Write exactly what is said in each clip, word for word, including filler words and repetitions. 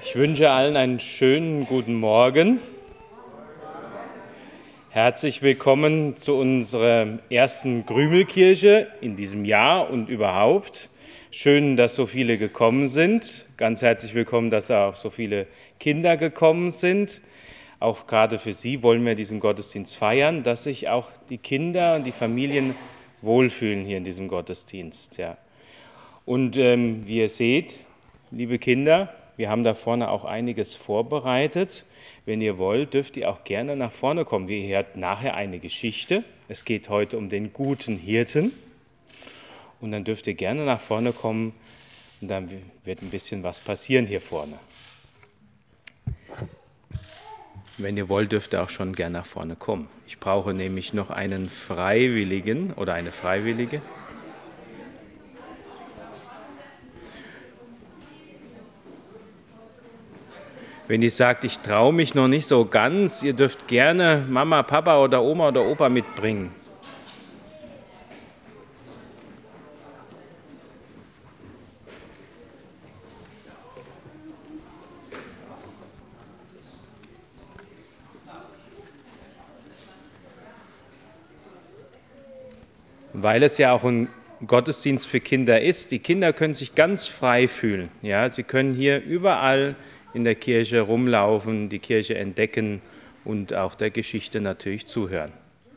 Ich wünsche allen einen schönen guten Morgen. Herzlich willkommen zu unserer ersten Grümelkirche in diesem Jahr und überhaupt. Schön, dass so viele gekommen sind. Ganz herzlich willkommen, dass auch so viele Kinder gekommen sind. Auch gerade für Sie wollen wir diesen Gottesdienst feiern, dass sich auch die Kinder und die Familien wohlfühlen hier in diesem Gottesdienst. Ja. Und ähm, wie ihr seht, liebe Kinder, wir haben da vorne auch einiges vorbereitet. Wenn ihr wollt, dürft ihr auch gerne nach vorne kommen. Wir hören nachher eine Geschichte. Es geht heute um den guten Hirten. Und dann dürft ihr gerne nach vorne kommen und dann wird ein bisschen was passieren hier vorne. Wenn ihr wollt, dürft ihr auch schon gerne nach vorne kommen. Ich brauche nämlich noch einen Freiwilligen oder eine Freiwillige. Wenn ihr sagt, ich traue mich noch nicht so ganz, ihr dürft gerne Mama, Papa oder Oma oder Opa mitbringen. Weil es ja auch ein Gottesdienst für Kinder ist, die Kinder können sich ganz frei fühlen. Ja, sie können hier überall in der Kirche rumlaufen, die Kirche entdecken und auch der Geschichte natürlich zuhören.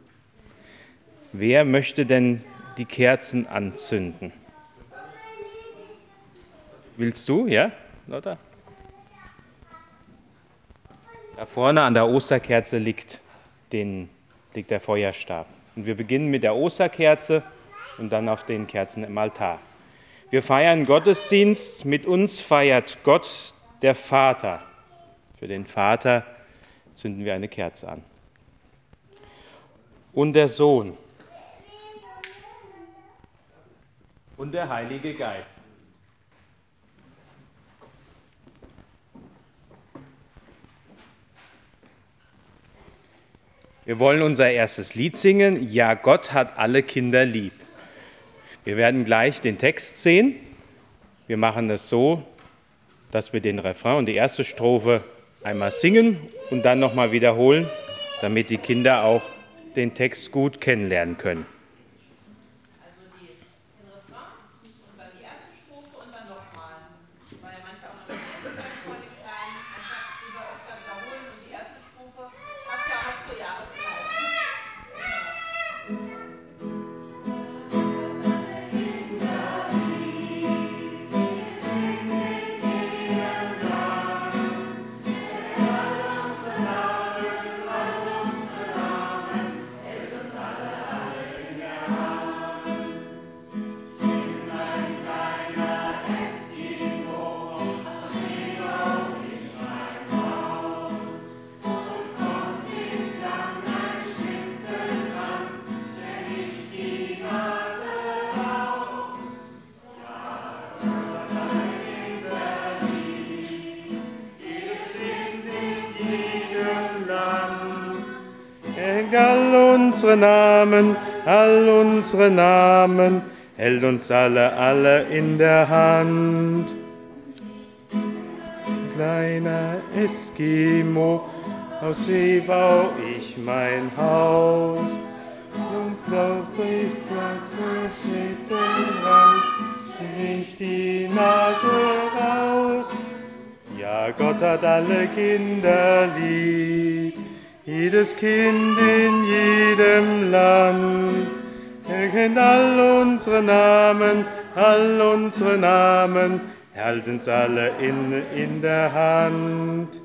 Wer möchte denn die Kerzen anzünden? Willst du, ja, Lotta? Da vorne an der Osterkerze liegt, den, liegt der Feuerstab. Und wir beginnen mit der Osterkerze und dann auf den Kerzen im Altar. Wir feiern Gottesdienst, mit uns feiert Gott, der Vater. Für den Vater zünden wir eine Kerze an. Und der Sohn. Und der Heilige Geist. Wir wollen unser erstes Lied singen. Ja, Gott hat alle Kinder lieb. Wir werden gleich den Text sehen. Wir machen das so, dass wir den Refrain und die erste Strophe einmal singen und dann nochmal wiederholen, damit die Kinder auch den Text gut kennenlernen können. Also die, den Refrain und dann die erste Strophe und dann nochmal, weil manche auch noch das lesen können vor den Kleinen, einfach lieber öfter wiederholen und die erste Strophe passt ja auch noch zur Jahreszeit. All unsere Namen, all unsere Namen, hält uns alle, alle in der Hand. Kleiner Eskimo, aus See bau ich mein Haus. Und lauf durchs ganze Schlittenrand, nicht die Nase raus. Ja, Gott hat alle Kinder lieb. Jedes Kind in jedem Land, er kennt all unsere Namen, all unsere Namen, er hält uns alle in, in der Hand.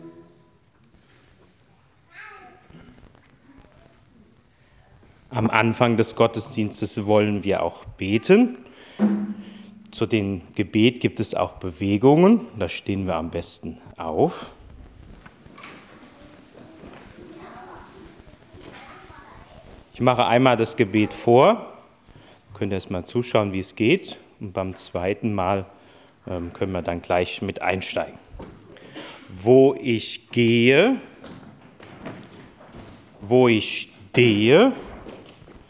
Am Anfang des Gottesdienstes wollen wir auch beten. Zu dem Gebet gibt es auch Bewegungen, da stehen wir am besten auf. Ich mache einmal das Gebet vor, könnt ihr erst mal zuschauen, wie es geht, und beim zweiten Mal ähm, können wir dann gleich mit einsteigen. Wo ich gehe, wo ich stehe,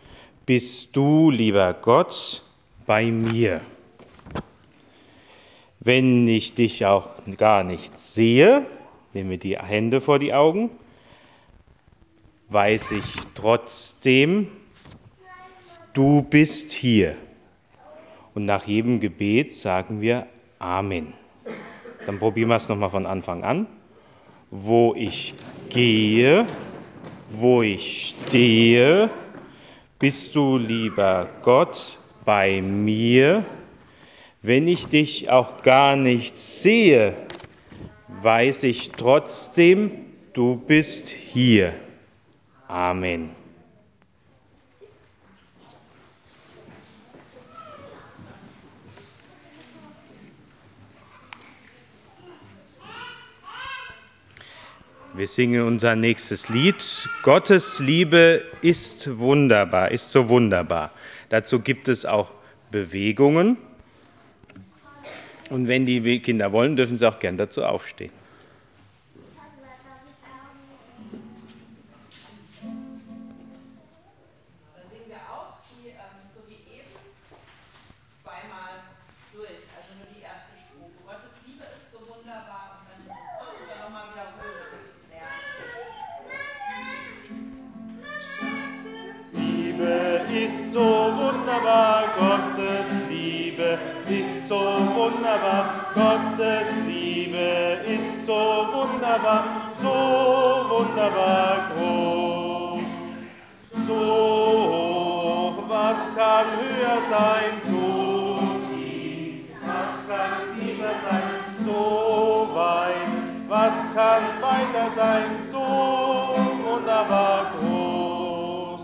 bist du, lieber Gott, bei mir. Wenn ich dich auch gar nicht sehe, nehmen wir die Hände vor die Augen, weiß ich trotzdem, du bist hier. Und nach jedem Gebet sagen wir Amen. Dann probieren wir es nochmal von Anfang an. Wo ich gehe, wo ich stehe, bist du, lieber Gott, bei mir. Wenn ich dich auch gar nicht sehe, weiß ich trotzdem, du bist hier. Amen. Wir singen unser nächstes Lied. Gottes Liebe ist wunderbar, ist so wunderbar. Dazu gibt es auch Bewegungen. Und wenn die Kinder wollen, dürfen sie auch gern dazu aufstehen. Dann singen wir auch, die, ähm, so wie eben, zweimal durch. Also nur die erste Strophe. Gottes Liebe ist so wunderbar. Und dann ist es so, und dann nochmal wiederholen, damit Sie es lernen. Liebe ist so wunderbar, Gottes Liebe ist so wunderbar, Gottes Liebe ist so wunderbar, so wunderbar groß. So hoch, was kann höher sein, so tief, was kann tiefer sein, so weit, was kann weiter sein, so wunderbar groß.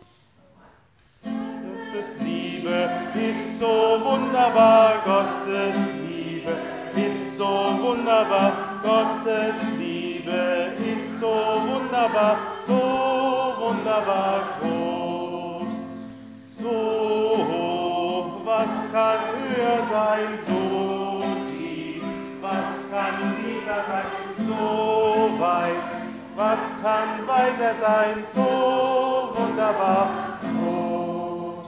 Gottes Liebe ist so wunderbar, Gottes Liebe ist so wunderbar, Gottes Liebe ist so wunderbar, so wunderbar groß. So hoch, was kann höher sein, so tief, was kann tiefer sein, so weit, was kann weiter sein, so wunderbar groß.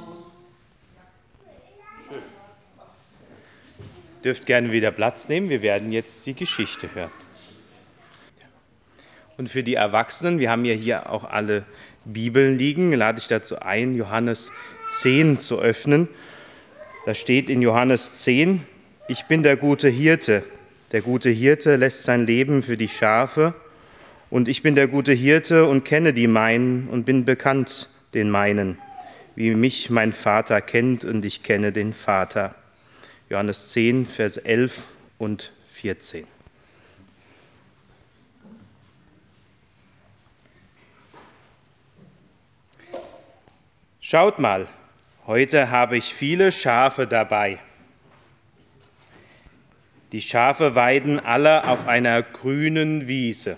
Schön. Dürft gerne wieder Platz nehmen, wir werden jetzt die Geschichte hören. Und für die Erwachsenen, wir haben ja hier auch alle Bibeln liegen, lade ich dazu ein, Johannes zehn zu öffnen. Da steht in Johannes zehn, ich bin der gute Hirte. Der gute Hirte lässt sein Leben für die Schafe. Und ich bin der gute Hirte und kenne die meinen und bin bekannt den meinen, wie mich mein Vater kennt und ich kenne den Vater. Johannes zehn, Vers elf und vierzehn. Schaut mal, heute habe ich viele Schafe dabei. Die Schafe weiden alle auf einer grünen Wiese.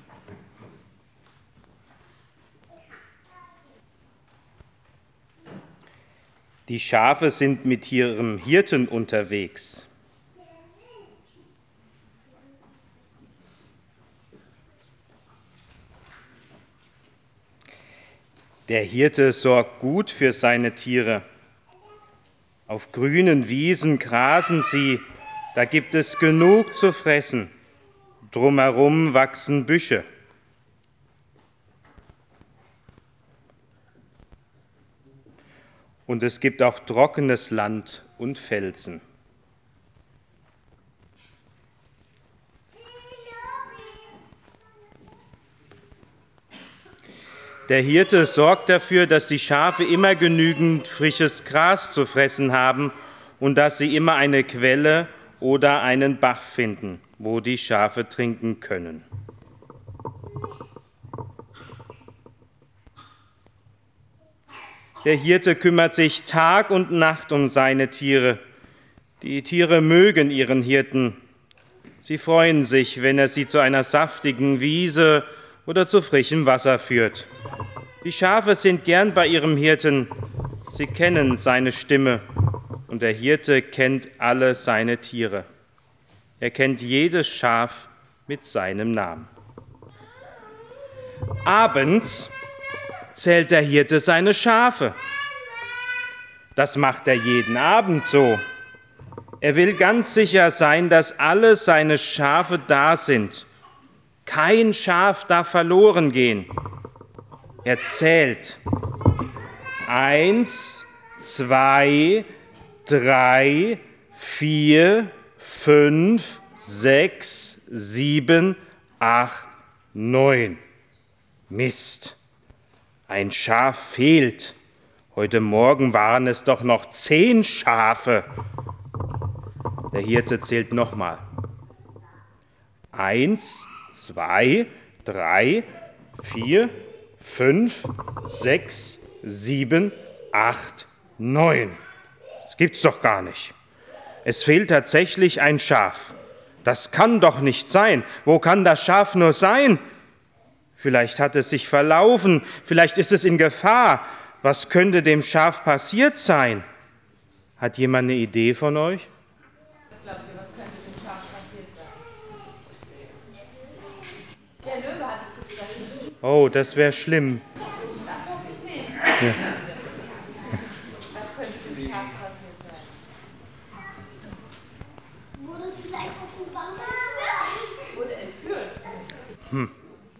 Die Schafe sind mit ihrem Hirten unterwegs. Der Hirte sorgt gut für seine Tiere. Auf grünen Wiesen grasen sie, da gibt es genug zu fressen. Drumherum wachsen Büsche. Und es gibt auch trockenes Land und Felsen. Der Hirte sorgt dafür, dass die Schafe immer genügend frisches Gras zu fressen haben und dass sie immer eine Quelle oder einen Bach finden, wo die Schafe trinken können. Der Hirte kümmert sich Tag und Nacht um seine Tiere. Die Tiere mögen ihren Hirten. Sie freuen sich, wenn er sie zu einer saftigen Wiese oder zu frischem Wasser führt. Die Schafe sind gern bei ihrem Hirten. Sie kennen seine Stimme und der Hirte kennt alle seine Tiere. Er kennt jedes Schaf mit seinem Namen. Abends zählt der Hirte seine Schafe. Das macht er jeden Abend so. Er will ganz sicher sein, dass alle seine Schafe da sind. Kein Schaf darf verloren gehen. Er zählt. Eins, zwei, drei, vier, fünf, sechs, sieben, acht, neun. Mist, ein Schaf fehlt. Heute Morgen waren es doch noch zehn Schafe. Der Hirte zählt nochmal. Eins, zwei, drei, vier, fünf, sechs, sieben, acht, neun. Das gibt's doch gar nicht. Es fehlt tatsächlich ein Schaf. Das kann doch nicht sein. Wo kann das Schaf nur sein? Vielleicht hat es sich verlaufen, vielleicht ist es in Gefahr. Was könnte dem Schaf passiert sein? Hat jemand eine Idee von euch? Was glaubt ihr, was könnte dem Schaf passiert sein? Der Löwe hat es gefressen. Oh, das wäre schlimm. Das hoffe ich nicht. Ja. Was könnte dem Schaf passiert sein? Wurde es vielleicht auf den Baum entführt? Wurde entführt. Hm.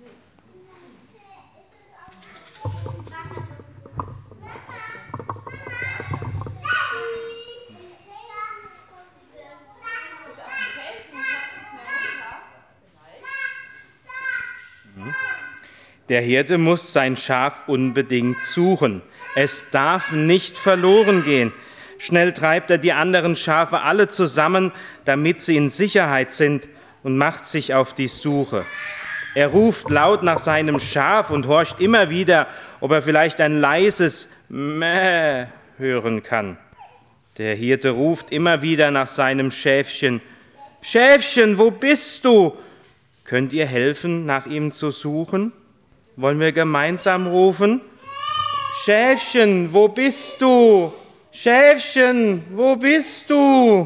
Der Hirte muss sein Schaf unbedingt suchen. Es darf nicht verloren gehen. Schnell treibt er die anderen Schafe alle zusammen, damit sie in Sicherheit sind, und macht sich auf die Suche. Er ruft laut nach seinem Schaf und horcht immer wieder, ob er vielleicht ein leises Mäh hören kann. Der Hirte ruft immer wieder nach seinem Schäfchen. Schäfchen, wo bist du? Könnt ihr helfen, nach ihm zu suchen? Wollen wir gemeinsam rufen? Schäfchen, wo bist du? Schäfchen, wo bist du?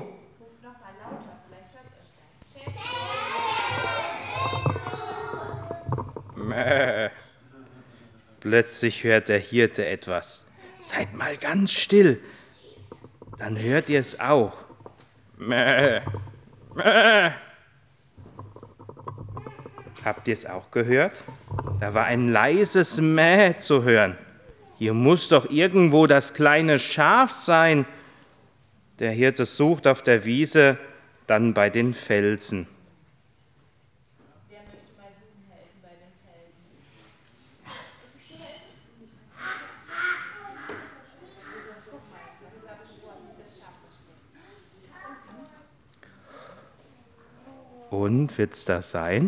Mäh. Plötzlich hört der Hirte etwas. Seid mal ganz still. Dann hört ihr es auch. Mäh. Mäh. Habt ihr es auch gehört? Da war ein leises Mäh zu hören. Hier muss doch irgendwo das kleine Schaf sein. Der Hirte sucht auf der Wiese, dann bei den Felsen. Wer möchte mal suchen helfen bei den Felsen? Und wird's das sein?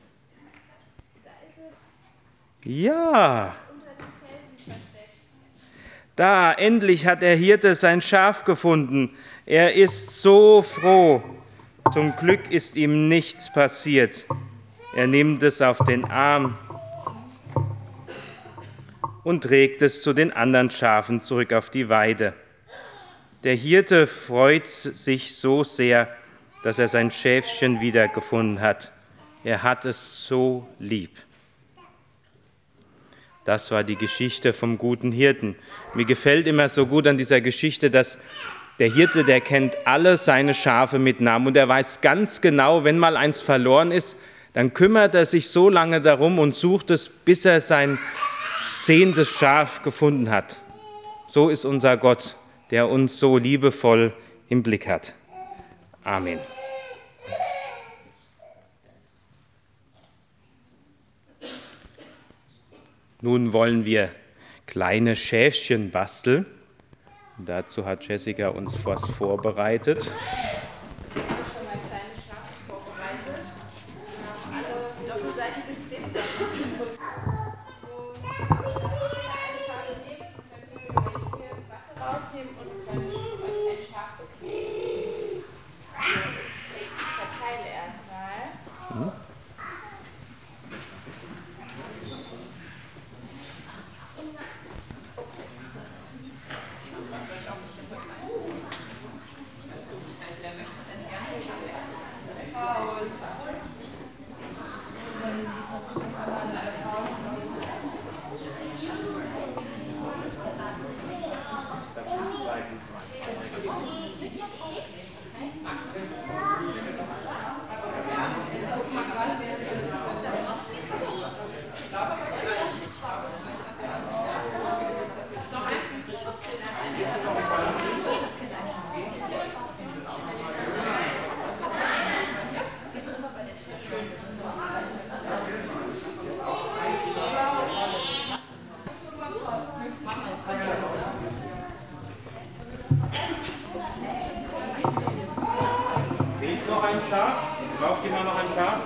Ja, da, endlich hat der Hirte sein Schaf gefunden. Er ist so froh. Zum Glück ist ihm nichts passiert. Er nimmt es auf den Arm und trägt es zu den anderen Schafen zurück auf die Weide. Der Hirte freut sich so sehr, dass er sein Schäfchen wiedergefunden hat. Er hat es so lieb. Das war die Geschichte vom guten Hirten. Mir gefällt immer so gut an dieser Geschichte, dass der Hirte, der kennt alle seine Schafe mit Namen und er weiß ganz genau, wenn mal eins verloren ist, dann kümmert er sich so lange darum und sucht es, bis er sein zehntes Schaf gefunden hat. So ist unser Gott, der uns so liebevoll im Blick hat. Amen. Nun wollen wir kleine Schäfchen basteln. Dazu hat Jessica uns was vorbereitet. Ich habe schon mal kleine Schafe vorbereitet. Wir haben alle doppelseitiges Klebeband. Und ein Schaf nehmen, dann könnt ihr euch hier Watte rausnehmen und könnt euch ein Schaf bekleben. Ich verteile erstmal. Mhm. Fehlt noch ein Schaf? Braucht jemand noch ein Schaf?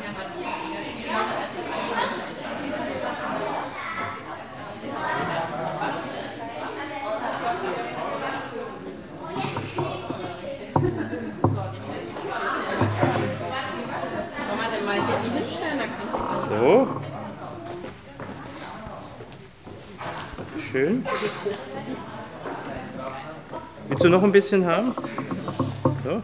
So. Schön. Willst du noch ein bisschen haben? So.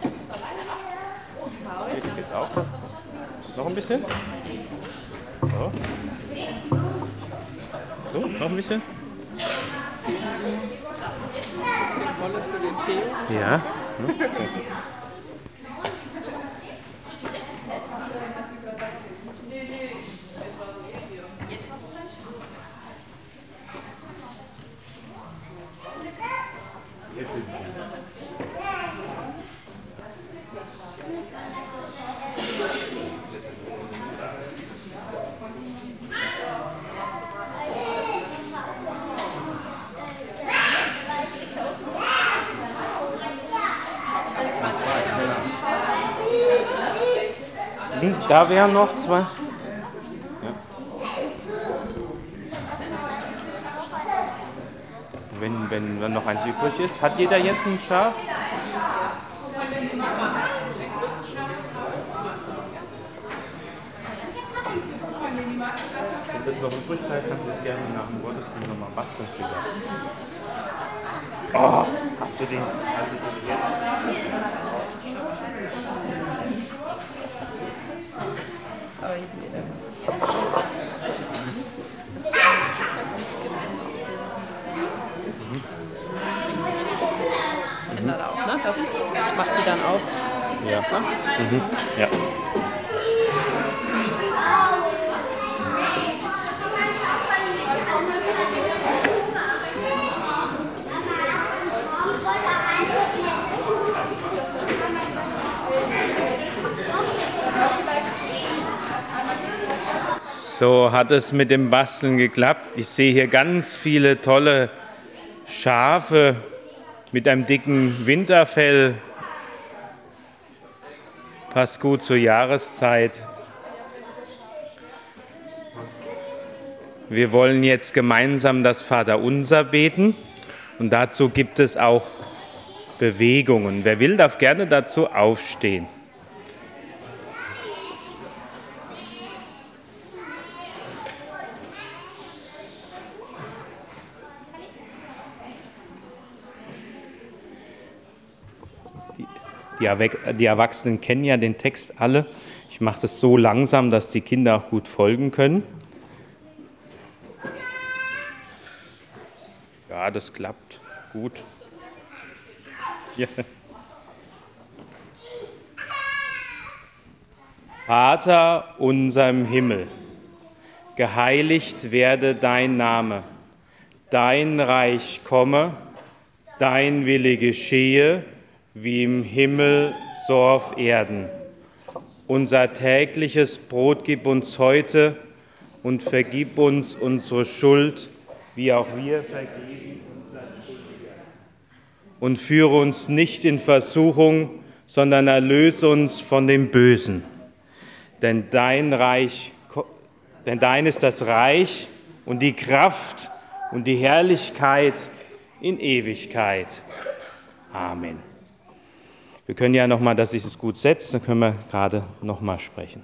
Jetzt auch. Noch ein bisschen? So. So, noch ein bisschen? Rolle für den Theo. Ja. Okay. Da wären noch zwei. Ja. Wenn, wenn, wenn noch eins übrig ist. Hat jeder jetzt ein Schaf? Wenn das noch übrig bleibt, kannst du es gerne nach dem Gottesdienst nochmal basteln. Oh, hast du den? Hast du den jetzt? Kinder da auch, ne? Das macht die dann auf. Ja. Mhm. Ja. So hat es mit dem Basteln geklappt. Ich sehe hier ganz viele tolle Schafe mit einem dicken Winterfell. Passt gut zur Jahreszeit. Wir wollen jetzt gemeinsam das Vaterunser beten und dazu gibt es auch Bewegungen. Wer will, darf gerne dazu aufstehen. Die Erwachsenen kennen ja den Text alle. Ich mache das so langsam, dass die Kinder auch gut folgen können. Ja, das klappt gut. Ja. Vater unser im Himmel, geheiligt werde dein Name, dein Reich komme, dein Wille geschehe, wie im Himmel, so auf Erden. Unser tägliches Brot gib uns heute und vergib uns unsere Schuld, wie auch wir vergeben unseren Schuldigern. Und führe uns nicht in Versuchung, sondern erlöse uns von dem Bösen. Denn dein Reich, denn dein ist das Reich und die Kraft und die Herrlichkeit in Ewigkeit. Amen. Wir können ja nochmal, dass sich das gut setzt, dann können wir gerade nochmal sprechen.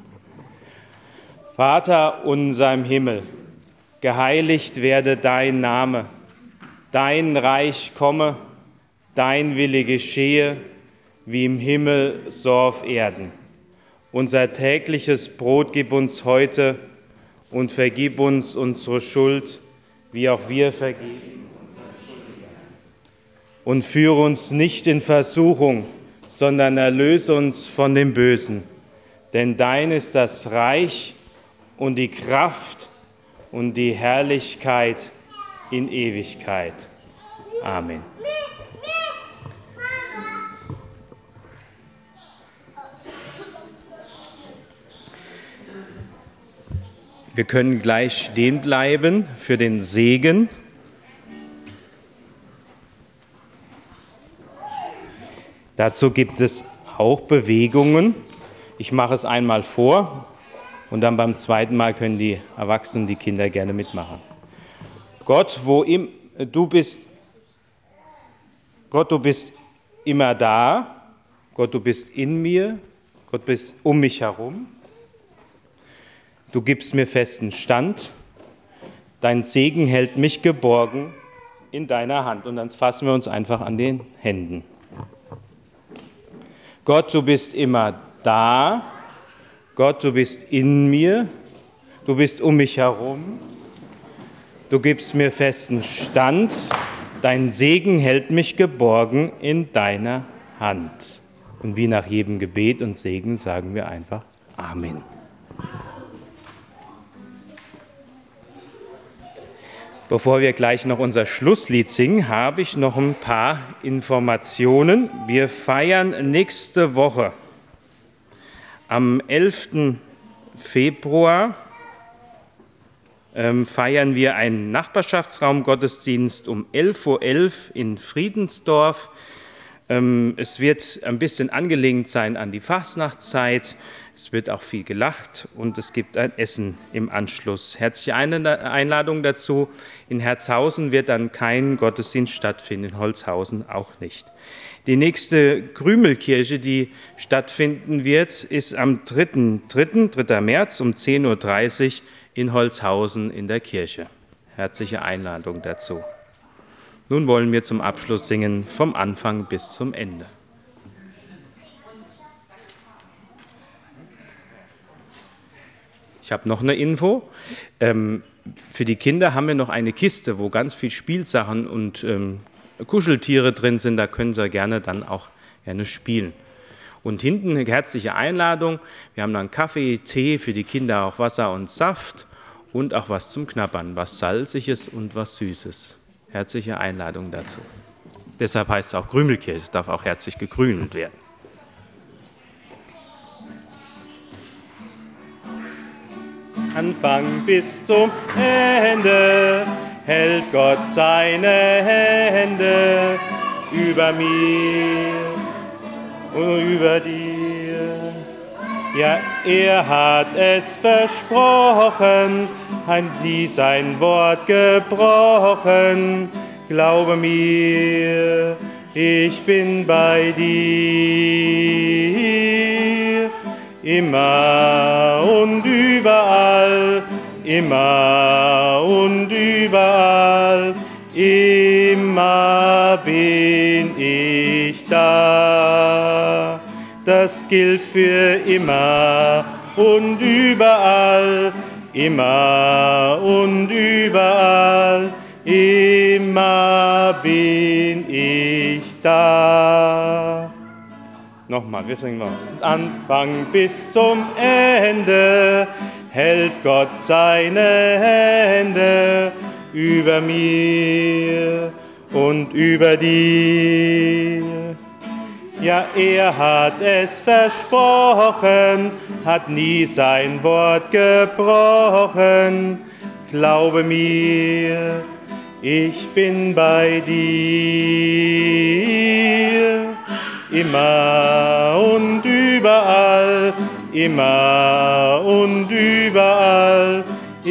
Vater unser im Himmel, geheiligt werde dein Name, dein Reich komme, dein Wille geschehe, wie im Himmel, so auf Erden. Unser tägliches Brot gib uns heute und vergib uns unsere Schuld, wie auch wir vergeben unseren Schuldigern. Und führe uns nicht in Versuchung, sondern erlöse uns von dem Bösen. Denn dein ist das Reich und die Kraft und die Herrlichkeit in Ewigkeit. Amen. Wir können gleich stehen bleiben für den Segen. Dazu gibt es auch Bewegungen. Ich mache es einmal vor und dann beim zweiten Mal können die Erwachsenen und die Kinder gerne mitmachen. Gott, wo im, du bist, Gott, du bist immer da. Gott, du bist in mir. Gott, du bist um mich herum. Du gibst mir festen Stand. Dein Segen hält mich geborgen in deiner Hand. Und dann fassen wir uns einfach an den Händen. Gott, du bist immer da. Gott, du bist in mir. Du bist um mich herum. Du gibst mir festen Stand. Dein Segen hält mich geborgen in deiner Hand. Und wie nach jedem Gebet und Segen sagen wir einfach Amen. Bevor wir gleich noch unser Schlusslied singen, habe ich noch ein paar Informationen. Wir feiern nächste Woche am elften Februar ähm, feiern wir einen Nachbarschaftsraum-Gottesdienst um elf Uhr elf in Friedensdorf. Ähm, es wird ein bisschen angelehnt sein an die Fastnachtszeit. Es wird auch viel gelacht und es gibt ein Essen im Anschluss. Herzliche Einladung dazu. In Herzhausen wird dann kein Gottesdienst stattfinden, in Holzhausen auch nicht. Die nächste Krümelkirche, die stattfinden wird, ist am dritten März um zehn Uhr dreißig in Holzhausen in der Kirche. Herzliche Einladung dazu. Nun wollen wir zum Abschluss singen, vom Anfang bis zum Ende. Ich habe noch eine Info. Ähm, für die Kinder haben wir noch eine Kiste, wo ganz viel Spielsachen und ähm, Kuscheltiere drin sind. Da können sie gerne dann auch gerne spielen. Und hinten eine herzliche Einladung. Wir haben dann Kaffee, Tee, für die Kinder auch Wasser und Saft und auch was zum Knabbern, was Salziges und was Süßes. Herzliche Einladung dazu. Deshalb heißt es auch Krümelkirche, es darf auch herzlich gekrümelt werden. Anfang bis zum Ende hält Gott seine Hände über mir und über dir. Ja, er hat es versprochen, hat sie sein Wort gebrochen. Glaube mir, ich bin bei dir. Immer und überall, immer und überall, immer bin ich da. Das gilt für immer und überall, immer und überall, immer bin ich da. Nochmal, wir singen mal. Anfang bis zum Ende hält Gott seine Hände über mir und über dir. Ja, er hat es versprochen, hat nie sein Wort gebrochen. Glaube mir, ich bin bei dir. Immer und überall, immer und überall,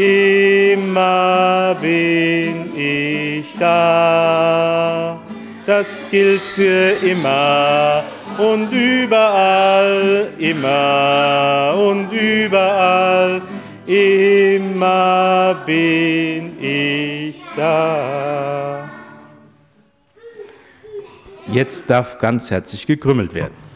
immer bin ich da. Das gilt für immer und überall, immer und überall, immer bin ich da. Jetzt darf ganz herzlich gekrümmelt werden.